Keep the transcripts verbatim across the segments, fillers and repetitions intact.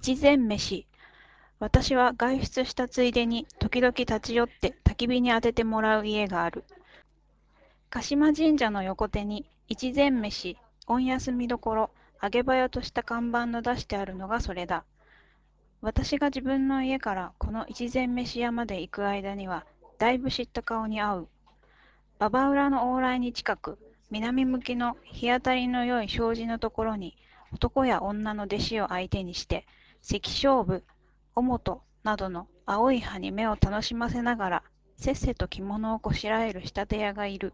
一膳飯。私は外出したついでに時々立ち寄って焚き火に当ててもらう家がある。鹿島神社の横手に一膳飯、御休み処、揚げ早とした看板の出してあるのがそれだ。私が自分の家からこの一膳飯屋まで行く間には、だいぶ知った顔に会う。馬場裏の往来に近く、南向きの日当たりの良い障子のところに、男や女の弟子を相手にして、関勝負、尾本などの青い葉に目を楽しませながら、せっせと着物をこしらえる仕立て屋がいる。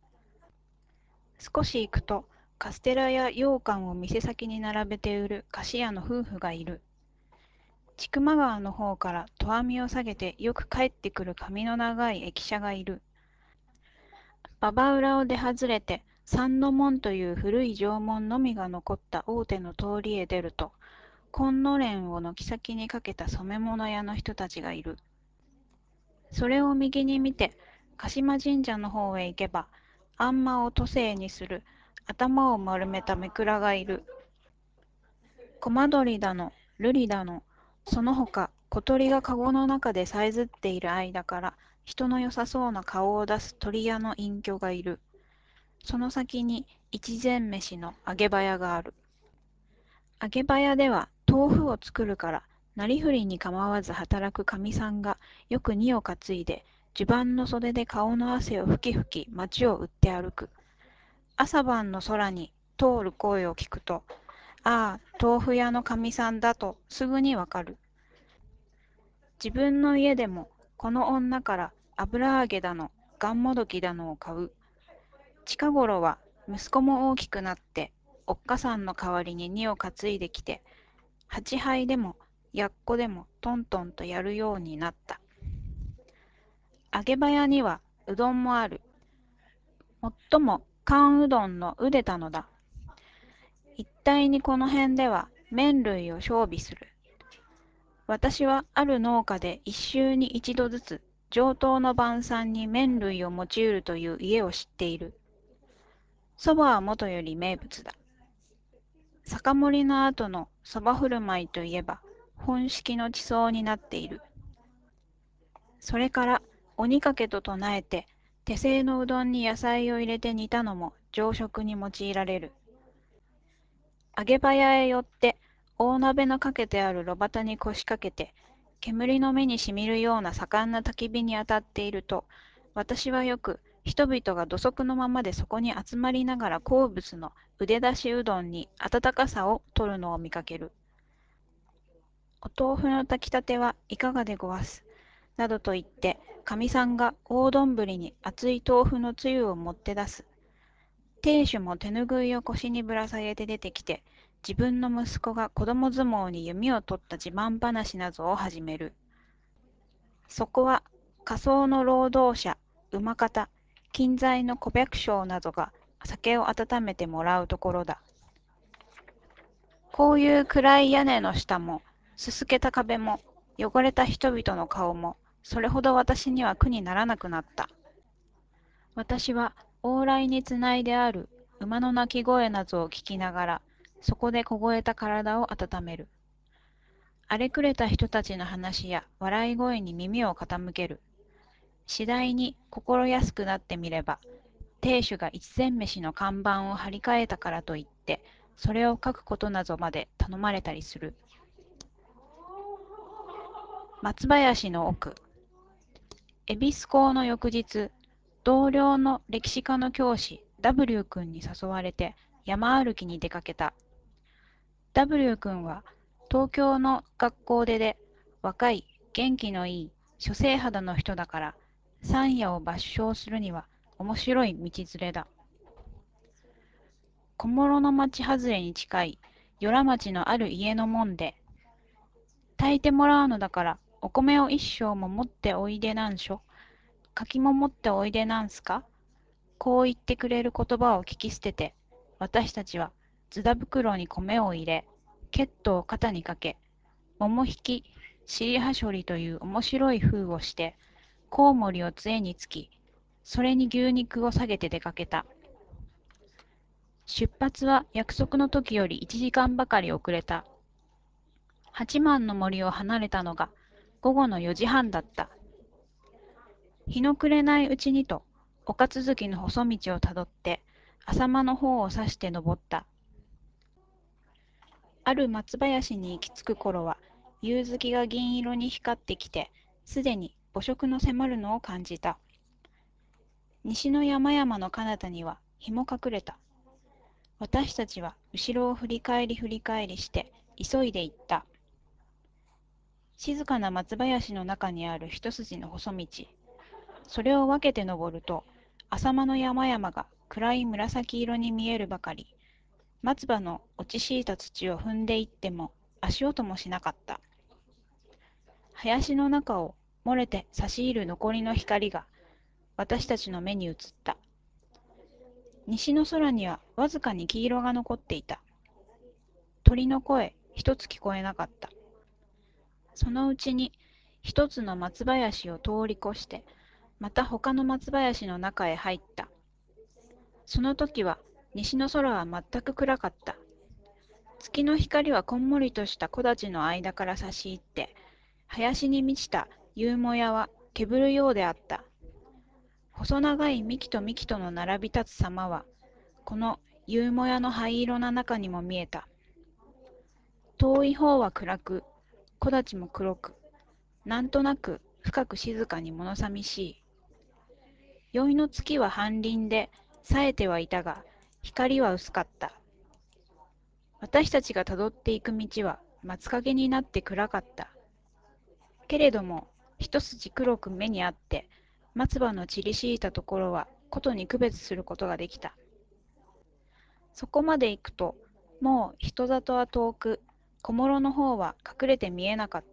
少し行くと、カステラや羊羹を店先に並べて売る菓子屋の夫婦がいる。千曲川の方から投網を下げてよく帰ってくる髪の長い駅舎がいる。馬場裏を出外れて三の門という古い城門のみが残った大手の通りへ出ると、金の蓮を軒先にかけた染め物屋の人たちがいる。それを右に見て、鹿島神社の方へ行けば、あんまを都政にする頭を丸めためくらがいる。コマドリだの、ルリだの、その他小鳥がかごの中でさえずっている間から人の良さそうな顔を出す鳥屋の隠居がいる。その先に一膳飯の揚げ場屋がある。揚げ場屋では豆腐を作るからなりふりに構わず働くかみさんがよく荷を担いで襦袢の袖で顔の汗をふきふき街を売って歩く。朝晩の空に通る声を聞くと、ああ、豆腐屋のかみさんだとすぐにわかる。自分の家でもこの女から油揚げだの、がんもどきだのを買う。近頃は息子も大きくなって、おっかさんの代わりに荷を担いできて、八杯でもやっこでもトントンとやるようになった。揚げ場屋にはうどんもある。もっとも寒うどんのうでたのだ。一体にこの辺では麺類を常備する。私はある農家で一週に一度ずつ上等の晩餐に麺類を用いるという家を知っている。そばはもとより名物だ。酒盛りの後のそば振る舞いといえば本式の地層になっている。それから鬼かけと唱えて手製のうどんに野菜を入れて煮たのも常食に用いられる。揚げ場屋へ寄って大鍋のかけてある炉端に腰掛けて煙の目にしみるような盛んな焚き火に当たっていると、私はよく人々が土足のままでそこに集まりながら好物の腕出しうどんに温かさを取るのを見かける。お豆腐の炊きたてはいかがでごわす、などと言って、かみさんが大丼に熱い豆腐のつゆを持って出す。亭主も手ぬぐいを腰にぶら下げて出てきて、自分の息子が子供相撲に弓を取った自慢話などを始める。そこは仮想の労働者、馬方、近在の小百姓などが酒を温めてもらうところだ。こういう暗い屋根の下も、すすけた壁も、汚れた人々の顔も、それほど私には苦にならなくなった。私は往来につないである馬の鳴き声などを聞きながら、そこで凍えた体を温める。荒れくれた人たちの話や笑い声に耳を傾ける。次第に心安くなってみれば、亭主が一膳飯の看板を張り替えたからといって、それを書くことなどまで頼まれたりする。松林の奥。恵比寿港の翌日、同僚の歴史科の教師 ダブリュー 君に誘われて山歩きに出かけた。ダブリュー 君は東京の学校出で若い元気のいい諸生肌の人だから、山野を抜傷するには面白い道連れだ。小諸の町外れに近い与良町のある家の門で、炊いてもらうのだからお米を一升も持っておいでなんしょ、柿も持っておいでなんすか、こう言ってくれる言葉を聞き捨てて、私たちはズダ袋に米を入れ、ケットを肩にかけ、桃引き、尻はしょりという面白い風をして、コウモリを杖につき、それに牛肉を下げて出かけた。出発は約束の時よりいちじかんばかり遅れた。 八幡の森を離れたのが午後のよじはんだった。日の暮れないうちにと、丘続きの細道をたどって、浅間の方を指して登った。ある松林に行き着く頃は、夕月が銀色に光ってきて、すでに暮色の迫るのを感じた。西の山々の彼方には日も隠れた。私たちは後ろを振り返り振り返りして急いで行った。静かな松林の中にある一筋の細道。それを分けて登ると、浅間の山々が暗い紫色に見えるばかり。松葉の落ち敷いた土を踏んでいっても足音もしなかった。林の中を漏れて差し入る残りの光が私たちの目に映った。西の空にはわずかに黄色が残っていた。鳥の声一つ聞こえなかった。そのうちに一つの松林を通り越して、また他の松林の中へ入った。その時は西の空は全く暗かった。月の光はこんもりとした木立の間から差し入って、林に満ちた夕もやはけぶるようであった。細長い幹と幹との並び立つ様は、この夕もやの灰色な中にも見えた。遠い方は暗く、木立も黒く、なんとなく深く静かに物寂しい。宵の月は半輪で冴えてはいたが、光は薄かった。私たちがたどっていく道は松影になって暗かった。けれども、一筋黒く目にあって、松葉の散り敷いたところはことに区別することができた。そこまで行くと、もう人里は遠く、小諸の方は隠れて見えなかった。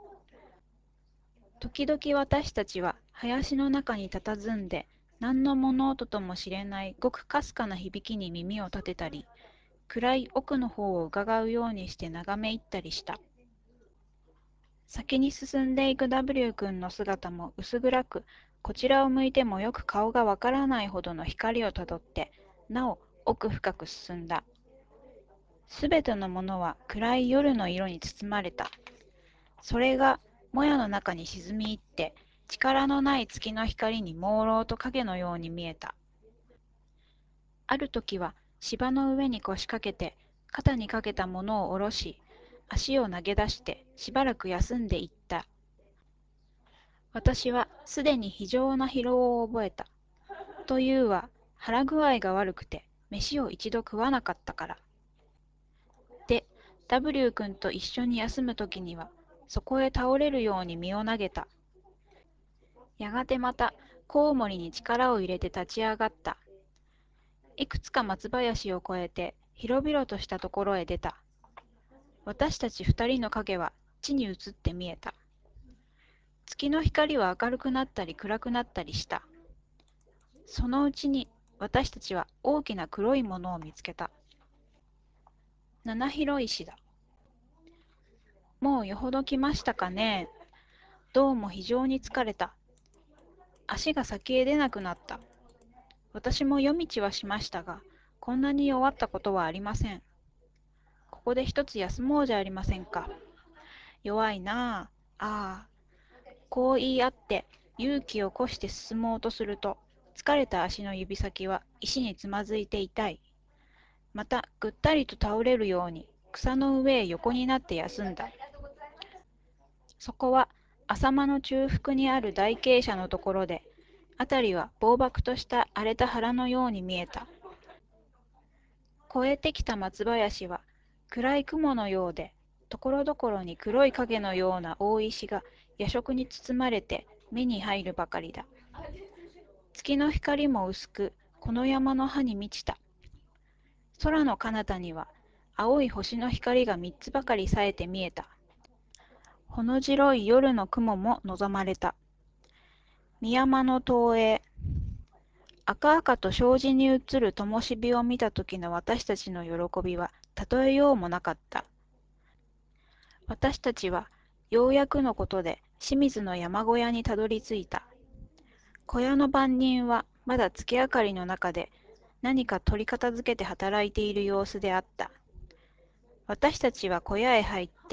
時々私たちは林の中に佇んで、何の物音とも知れないごくかすかな響きに耳を立てたり、暗い奥の方を伺うようにして眺め入ったりした。先に進んでいく ダブリュー 君の姿も薄暗く、こちらを向いてもよく顔がわからないほどの光をたどって、なお奥深く進んだ。すべてのものは暗い夜の色に包まれた。それがもやの中に沈み入って、力のない月の光に朦朧と影のように見えた。ある時は芝の上に腰掛けて、肩にかけたものを下ろし、足を投げ出してしばらく休んでいった。私はすでに非常な疲労を覚えた。というは腹具合が悪くて飯を一度食わなかったから。で、ダブリュー 君と一緒に休む時にはそこへ倒れるように身を投げた。やがてまたコウモリに力を入れて立ち上がった。いくつか松林を越えて広々としたところへ出た。私たち二人の影は地に映って見えた。月の光は明るくなったり暗くなったりした。そのうちに私たちは大きな黒いものを見つけた。七広石だ。もうよほど来ましたかね。どうも非常に疲れた。足が先へ出なくなった。私も夜道はしましたが、こんなに弱ったことはありません。ここで一つ休もうじゃありませんか。弱いなあ。ああ。こう言い合って勇気をこして進もうとすると、疲れた足の指先は石につまずいて痛い。またぐったりと倒れるように草の上へ横になって休んだ。そこは浅間の中腹にある大傾斜のところで、辺りは暴漠とした荒れた原のように見えた。越えてきた松林は暗い雲のようで、ところどころに黒い影のような大石が夜色に包まれて目に入るばかりだ。月の光も薄く、この山の葉に満ちた。空の彼方には青い星の光が三つばかり冴えて見えた。ほの白い夜の雲も望まれた。三山の東映、赤々と障子に映る灯火を見た時の私たちの喜びは例えようもなかった。私たちはようやくのことで清水の山小屋にたどり着いた。小屋の番人はまだ月明かりの中で何か取り片付けて働いている様子であった。私たちは小屋へ入って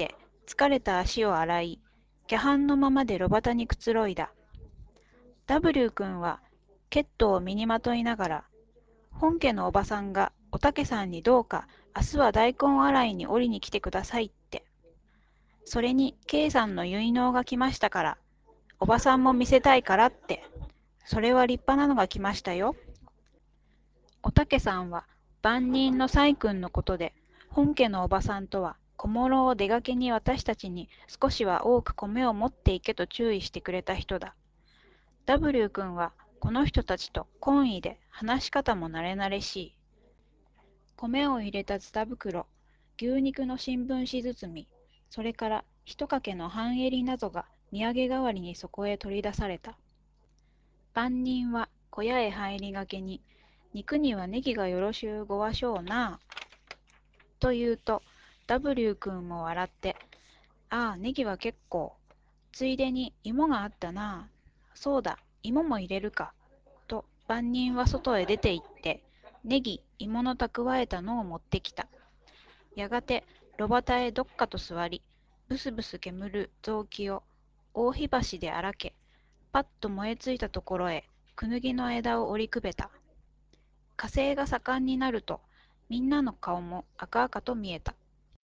疲れた足を洗い、キャハンのままで炉端にくつろいだ。ダブリュー君はケットを身にまといながら、本家のおばさんがおたけさんにどうか明日は大根洗いに折りに来てくださいって。それに K さんの結納が来ましたから、おばさんも見せたいからって。それは立派なのが来ましたよ。おたけさんは番人の細君のことで、本家のおばさんとは小諸を出がけに私たちに少しは多く米を持っていけと注意してくれた人だ。ダブリュー君はこの人たちと懇意で話し方も慣れ慣れしい。米を入れたズタ袋、牛肉の新聞紙包み、それから一かけの半襟などが土産代わりにそこへ取り出された。番人は小屋へ入りがけに、肉にはネギがよろしゅうごわしょうなあ。と言うと、ダブリュー君も笑って、ああ、ネギは結構。ついでに芋があったなあ。そうだ、芋も入れるか。と番人は外へ出て行って、ネギ、芋の蓄えたのを持ってきた。やがて、炉端へどっかと座り、ブスブス煙る雑木を大火箸で荒け、パッと燃えついたところへ、クヌギの枝を折りくべた。火星が盛んになると、みんなの顔も赤々と見えた。